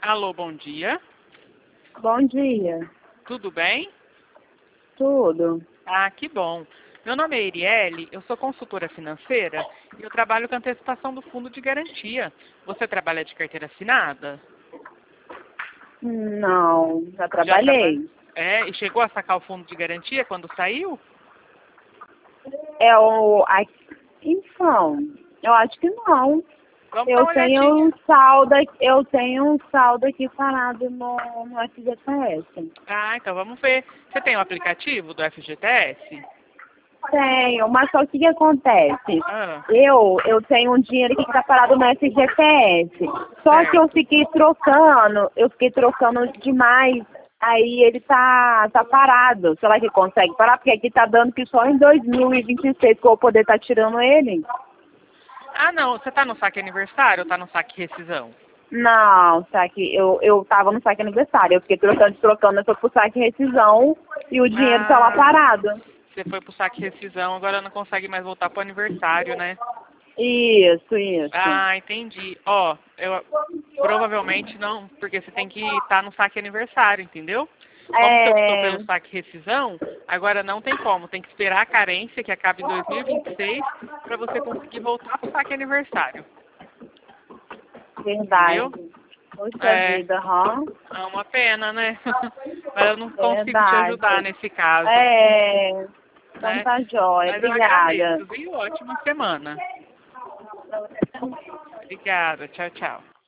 Alô, bom dia. Bom dia. Tudo bem? Tudo. Ah, que bom. Meu nome é Erielle, eu sou consultora financeira e eu trabalho com antecipação do fundo de garantia. Você trabalha de carteira assinada? Não, já Já trabalha? trabalhei. É, e chegou a sacar o fundo de garantia quando saiu? É o. Então, eu acho que não. Vamos dar uma olhadinha. Eu tenho um saldo aqui parado no FGTS. Ah, então vamos ver. Você tem o aplicativo do FGTS? Tenho, mas só o que acontece? Ah, Eu tenho um dinheiro aqui que está parado no FGTS. Só que eu fiquei trocando demais. Aí ele tá parado. Será que consegue parar? Porque aqui tá dando que só em 2026 que eu vou poder estar tirando ele. Ah, não. Você tá no saque aniversário ou tá no saque rescisão? Não, saque, eu tava no saque aniversário. Eu fiquei trocando, eu fui pro saque rescisão e o dinheiro tá lá Ah, parado. você foi pro saque rescisão, agora não consegue mais voltar pro aniversário, né? Isso. Ah, entendi. Ó, eu provavelmente não, porque você tem que estar no saque aniversário, entendeu? Como você optou É pelo saque rescisão, agora não tem como. Tem que esperar a carência, que acaba em 2026, para você conseguir voltar pro saque aniversário. verdade. Entendeu? Poxa É, vida, hã? é uma pena, né? Mas eu não consigo te ajudar Verdade. nesse caso, É, então né? tá jóia. Mas eu Obrigada. agradeço, viu? Ótima semana. Obrigada. Tchau, tchau.